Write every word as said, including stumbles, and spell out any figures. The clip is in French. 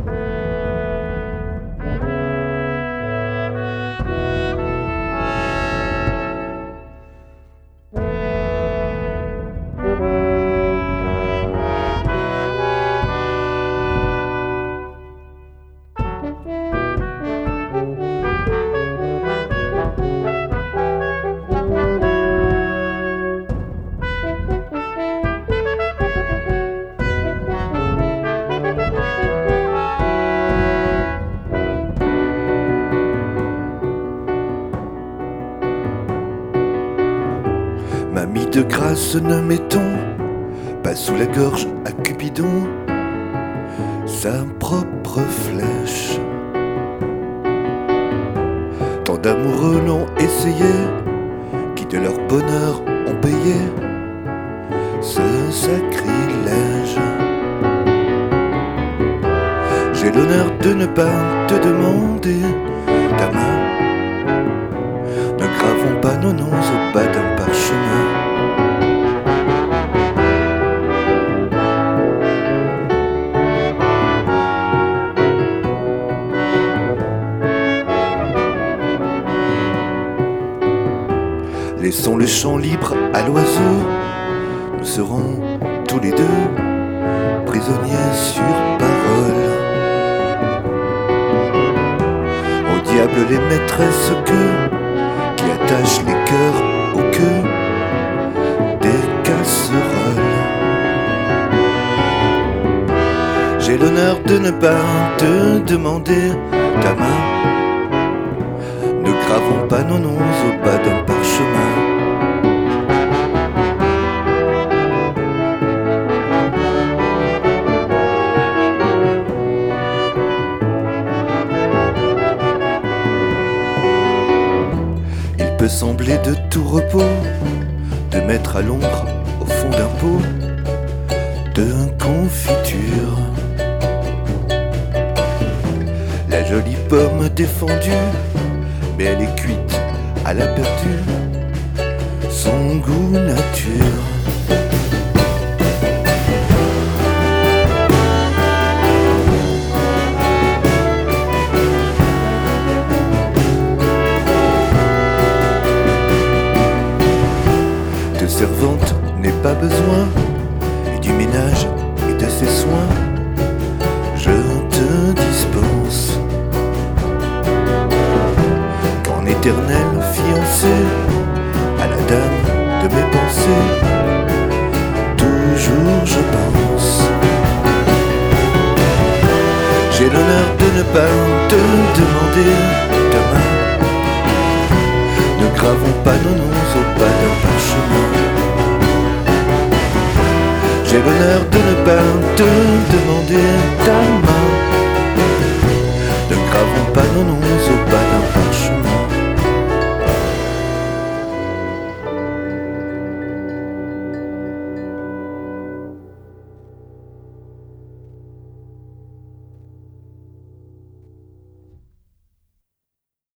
Mamie de grâce, ne mettons pas sous la gorge à Cupidon sa propre flèche. Tant d'amoureux l'ont essayé, qui de leur bonheur ont payé ce sacrilège. J'ai l'honneur de ne pas te demander ta main. Ne gravons pas nos noms au bas d'un parchemin. Laissons le champ libre à l'oiseau. Nous serons tous les deux prisonniers sur parole. Au diable les maîtresses que qui attachent les cœurs aux queues des casseroles. J'ai l'honneur de ne pas te demander ta main. Ne gravons pas nos noms au bas d'un parchemin. Il peut sembler de tout repos de mettre à l'ombre au fond d'un pot de confiture la jolie pomme défendue, mais elle est cuite à la perdue, son goût nature. De servante n'est pas besoin, et du ménage et de ses soins, je te dispense. Qu'en éternel fiancé à la dame de mes pensées, toujours je pense. J'ai l'honneur de ne pas te demander ta main. Ne gravons pas nos noms au bas d'un parchemin. J'ai l'honneur de ne pas te demander ta main. Ne gravons pas nos noms